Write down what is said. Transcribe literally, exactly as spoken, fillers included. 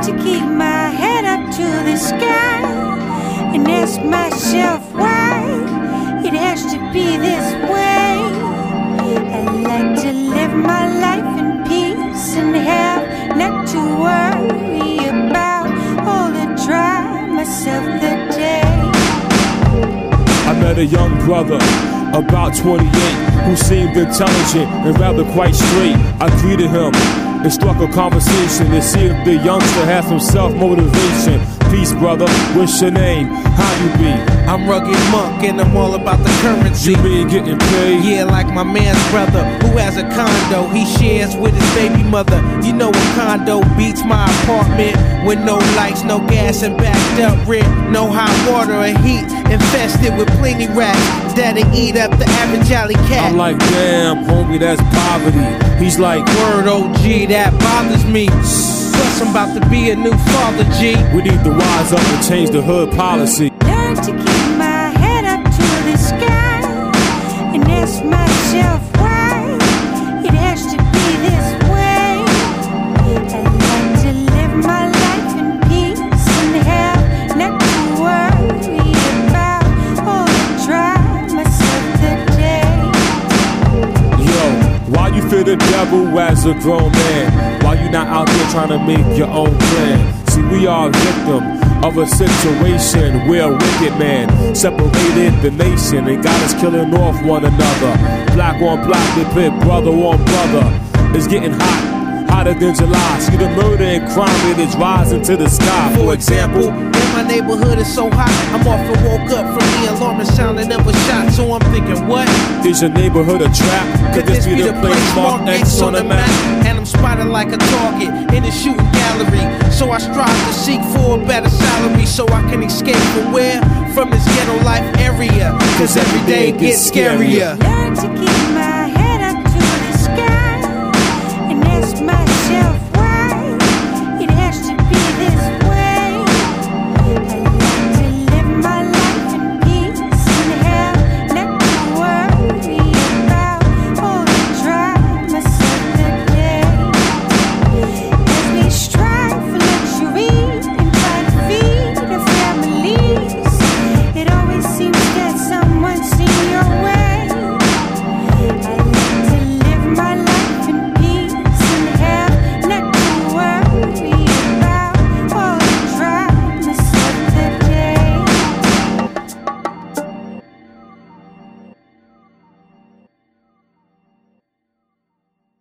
to keep my head up to the sky and ask myself why it has to be this way. I like to live my life in peace and have not to worry about all the dramas of the day. I met a young brother, about twenty-eight, who seemed intelligent and rather quite straight. I greeted him and struck a conversation to see if the youngster has some self-motivation. Peace, brother, what's your name? How you be? I'm Rugged Monk and I'm all about the currency. You mean getting paid? Yeah, like my man's brother who has a condo he shares with his baby mother. You know a condo beats my apartment with no lights, no gas and backed up rent, no hot water or heat, infested with plenty rats that'll eat up the average alley cat. I'm like, damn, homie, that's poverty. He's like, word O G, that bothers me. Plus I'm about to be a new father, G. We need to wise up and change the hood policy. Learn to keep my head up to the sky and ask myself why it has to be this way. I like to live my life in peace and have not to worry about all the dramas of the day. Yo, why you fear the devil as a grown man? Why you not out there trying to make your own plan? See, we are a victim of a situation where a wicked man separated the nation and got us killing off one another. Black on black, they pit brother on brother. It's getting hot, hotter than July. See the murder and crime, it is rising to the sky. For example, my neighborhood is so hot, I'm often woke up from the alarming sounding of a shot. So I'm thinking, what? Is your neighborhood a trap? Could this be the place marked X on the map? And I'm spotted like a target in a shooting gallery. So I strive to seek for a better salary so I can escape from where? From this ghetto life area. Cause every day it gets scarier. Learn to keep my